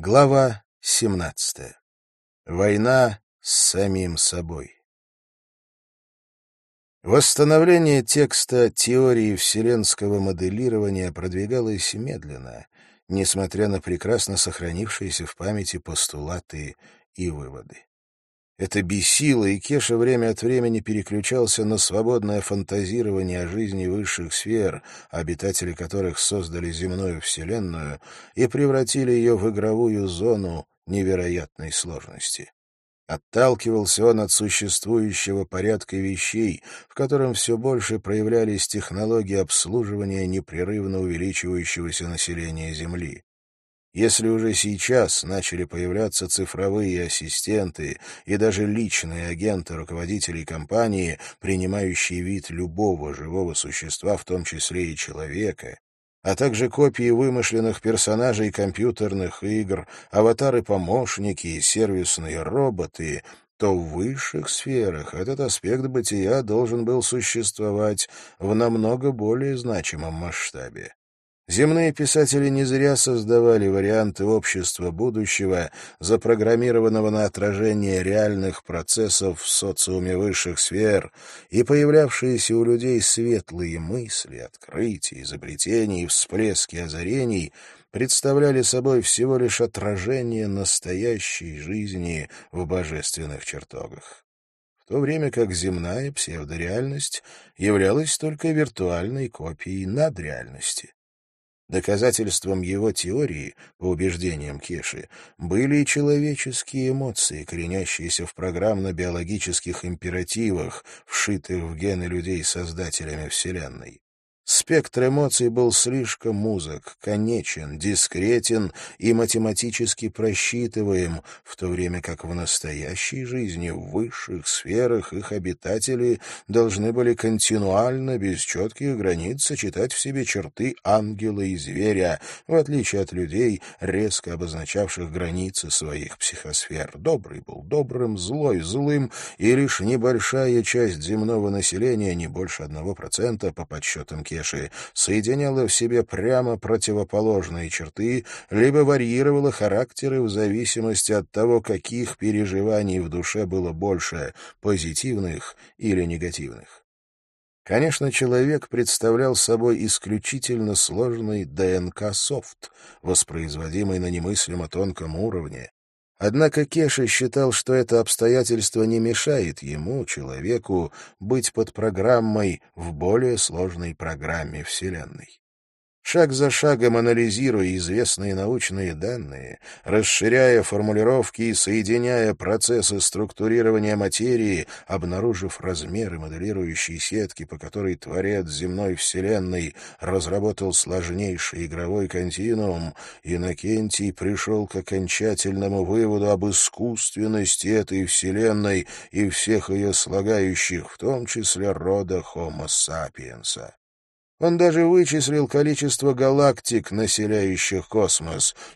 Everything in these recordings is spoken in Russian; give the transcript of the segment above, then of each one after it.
Глава 17. Война с самим собой. Восстановление текста теории вселенского моделирования продвигалось медленно, несмотря на прекрасно сохранившиеся в памяти постулаты и выводы. Это бесило, и Кеша время от времени переключался на свободное фантазирование о жизни высших сфер, обитатели которых создали земную вселенную и превратили ее в игровую зону невероятной сложности. Отталкивался он от существующего порядка вещей, в котором все больше проявлялись технологии обслуживания непрерывно увеличивающегося населения Земли. Если уже сейчас начали появляться цифровые ассистенты и даже личные агенты руководителей компании, принимающие вид любого живого существа, в том числе и человека, а также копии вымышленных персонажей компьютерных игр, аватары-помощники и сервисные роботы, то в высших сферах этот аспект бытия должен был существовать в намного более значимом масштабе. Земные писатели не зря создавали варианты общества будущего, запрограммированного на отражение реальных процессов в социуме высших сфер, и появлявшиеся у людей светлые мысли, открытия, изобретения и всплески озарений представляли собой всего лишь отражение настоящей жизни в божественных чертогах. В то время как земная псевдореальность являлась только виртуальной копией надреальности. Доказательством его теории, по убеждениям Кеши, были и человеческие эмоции, коренящиеся в программно-биологических императивах, вшитых в гены людей создателями Вселенной. Спектр эмоций был слишком узок, конечен, дискретен и математически просчитываем, в то время как в настоящей жизни в высших сферах их обитатели должны были континуально, без четких границ, сочетать в себе черты ангела и зверя, в отличие от людей, резко обозначавших границы своих психосфер. Добрый был добрым, злой злым, и лишь небольшая часть земного населения, не больше 1%, по подсчетам Кеши, соединяла в себе прямо противоположные черты, либо варьировала характеры в зависимости от того, каких переживаний в душе было больше, позитивных или негативных. Конечно, человек представлял собой исключительно сложный ДНК-софт, воспроизводимый на немыслимо тонком уровне. Однако Кеша считал, что это обстоятельство не мешает ему, человеку, быть под программой в более сложной программе Вселенной. Шаг за шагом анализируя известные научные данные, расширяя формулировки и соединяя процессы структурирования материи, обнаружив размеры моделирующей сетки, по которой творец земной вселенной разработал сложнейший игровой континуум, Иннокентий пришел к окончательному выводу об искусственности этой вселенной и всех ее слагающих, в том числе рода Homo sapiens. Он даже вычислил количество галактик, населяющих космос —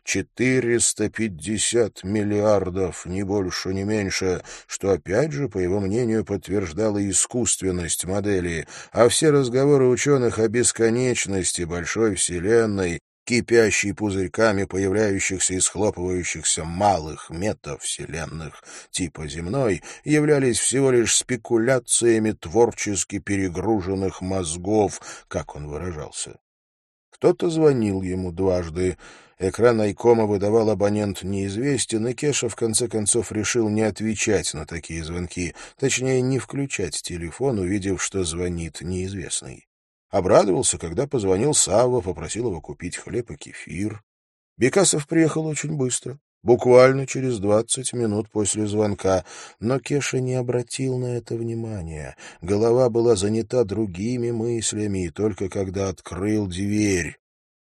450 миллиардов, ни больше, ни меньше, что опять же, по его мнению, подтверждало искусственность модели, а все разговоры ученых о бесконечности большой Вселенной, кипящей пузырьками появляющихся и схлопывающихся малых метавселенных типа земной, являлись всего лишь спекуляциями творчески перегруженных мозгов, как он выражался. Кто-то звонил ему дважды. Экран айкома выдавал абонент неизвестен, и Кеша в конце концов решил не отвечать на такие звонки, точнее, не включать телефон, увидев, что звонит неизвестный. Обрадовался, когда позвонил Савва, попросил его купить хлеб и кефир. Бекасов приехал очень быстро, буквально через 20 минут после звонка, но Кеша не обратил на это внимания. Голова была занята другими мыслями, и только когда открыл дверь,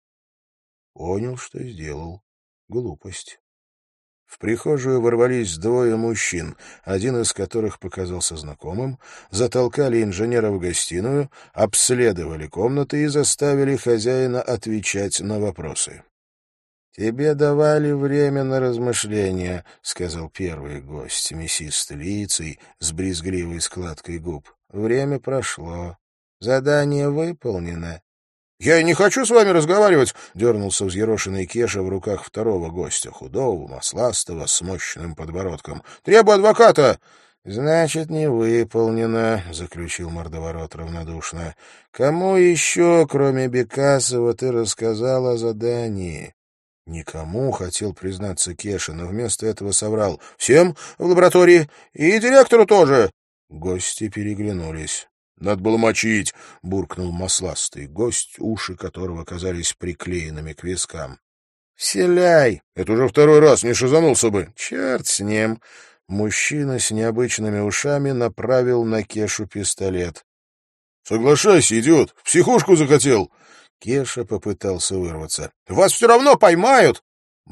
понял, что сделал глупость. В прихожую ворвались двое мужчин, один из которых показался знакомым, затолкали инженера в гостиную, обследовали комнаты и заставили хозяина отвечать на вопросы. — Тебе давали время на размышления, — сказал первый гость, мясистый лицей с брезгливой складкой губ. — Время прошло. Задание выполнено. «Я и не хочу с вами разговаривать!» — дернулся взъерошенный Кеша в руках второго гостя, худого, масластого, с мощным подбородком. «Требую адвоката!» «Значит, не выполнено», — заключил мордоворот равнодушно. «Кому еще, кроме Бекасова, ты рассказал о задании?» «Никому», — хотел признаться Кеша, но вместо этого соврал. «Всем в лаборатории и директору тоже». Гости переглянулись. «Надо было мочить», — буркнул масластый гость, уши которого казались приклеенными к вискам. «Вселяй!» «Это уже второй раз, не шизанулся бы». «Черт с ним!» Мужчина с необычными ушами направил на Кешу пистолет. «Соглашайся, идиот! В психушку захотел!» Кеша попытался вырваться. «Вас все равно поймают!»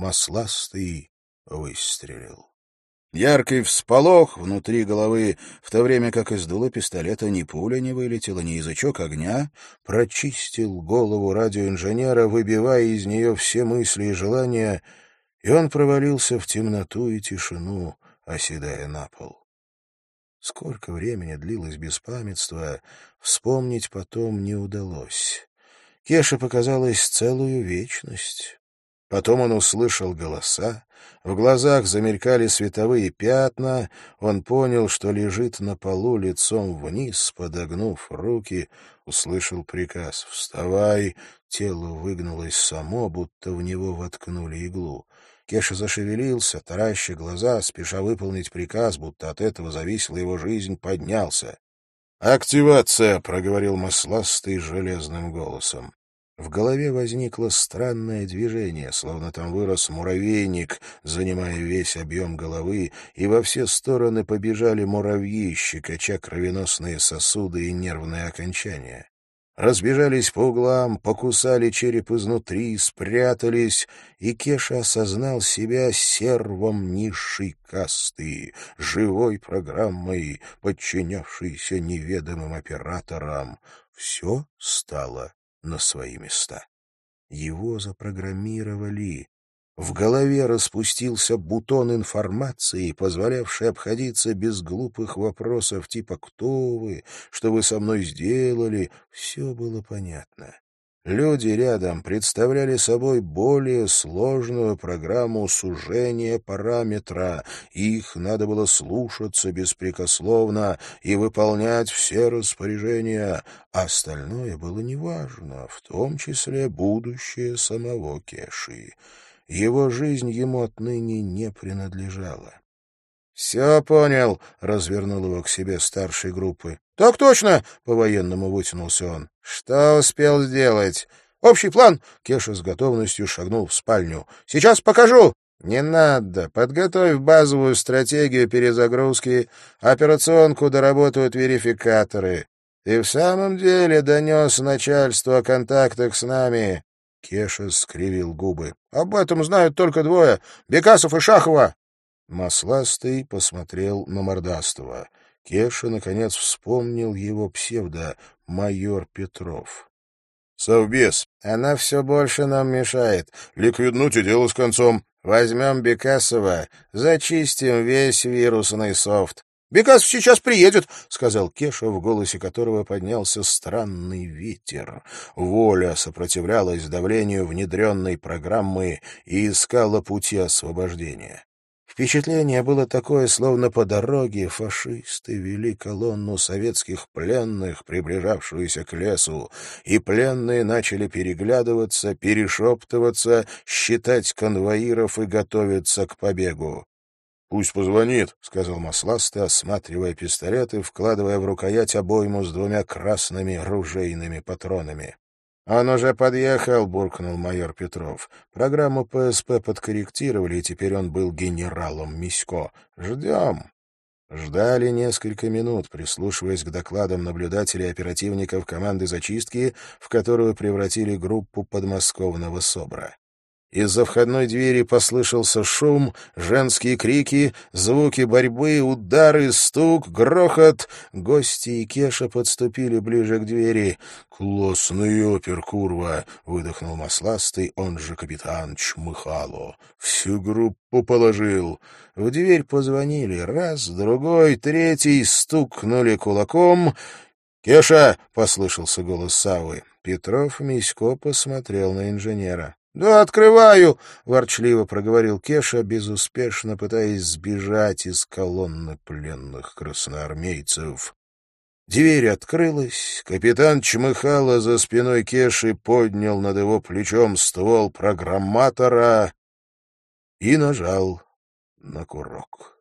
Масластый выстрелил. Яркий всполох внутри головы, в то время как из дула пистолета ни пуля не вылетела, ни язычок огня, прочистил голову радиоинженера, выбивая из нее все мысли и желания, и он провалился в темноту и тишину, оседая на пол. Сколько времени длилось беспамятство, вспомнить потом не удалось. Кеше показалось целую вечность. Потом он услышал голоса, в глазах замелькали световые пятна, он понял, что лежит на полу лицом вниз, подогнув руки, услышал приказ «Вставай!», тело выгнулось само, будто в него воткнули иглу. Кеша зашевелился, тараща глаза, спеша выполнить приказ, будто от этого зависела его жизнь, поднялся. «Активация!» — проговорил масластый железным голосом. В голове возникло странное движение, словно там вырос муравейник, занимая весь объем головы, и во все стороны побежали муравьи, щекоча кровеносные сосуды и нервные окончания. Разбежались по углам, покусали череп изнутри, спрятались, и Кеша осознал себя сервом низшей касты, живой программой, подчинявшейся неведомым операторам. Все стало на свои места. Его запрограммировали. В голове распустился бутон информации, позволявший обходиться без глупых вопросов типа «Кто вы?», «Что вы со мной сделали?». Все было понятно. Люди рядом представляли собой более сложную программу сужения параметра. Их надо было слушаться беспрекословно и выполнять все распоряжения. Остальное было неважно, в том числе будущее самого Кеши. Его жизнь ему отныне не принадлежала. «Все понял», — развернул его к себе старшей группы. «Так точно», — по-военному вытянулся он. «Что успел сделать?» «Общий план», — Кеша с готовностью шагнул в спальню. «Сейчас покажу». «Не надо. Подготовь базовую стратегию перезагрузки. Операционку доработают верификаторы. Ты в самом деле донес начальству о контактах с нами?» Кеша скривил губы. «Об этом знают только двое — Бекасов и Шахова». Масластый посмотрел на Мордастого. Кеша, наконец, вспомнил его псевдо — майор Петров. «Совбез, она все больше нам мешает. Ликвиднуть и дело с концом. Возьмем Бекасова, зачистим весь вирусный софт». «Бекасов сейчас приедет», — сказал Кеша, в голосе которого поднялся странный ветер. Воля сопротивлялась давлению внедренной программы и искала пути освобождения. Впечатление было такое, словно по дороге фашисты вели колонну советских пленных, приближавшуюся к лесу, и пленные начали переглядываться, перешептываться, считать конвоиров и готовиться к побегу. «Пусть позвонит», — сказал масластый, осматривая пистолет и вкладывая в рукоять обойму с 2 красными ружейными патронами. «Он уже подъехал», — буркнул майор Петров. Программу ПСП подкорректировали, и теперь он был генералом Мисько. «Ждем». Ждали несколько минут, прислушиваясь к докладам наблюдателей и оперативников команды зачистки, в которую превратили группу подмосковного СОБРа. Из-за входной двери послышался шум, женские крики, звуки борьбы, удары, стук, грохот. Гости и Кеша подступили ближе к двери. «Классный опер, курва!» — выдохнул масластый, он же капитан Чмыхало. «Всю группу положил». В дверь позвонили. Раз, другой, третий, стукнули кулаком. «Кеша!» — послышался голос Саввы. Петров Мисько посмотрел на инженера. «Да, открываю!» — ворчливо проговорил Кеша, безуспешно пытаясь сбежать из колонны пленных красноармейцев. Дверь открылась, капитан Чмыхало за спиной Кеши поднял над его плечом ствол программатора и нажал на курок.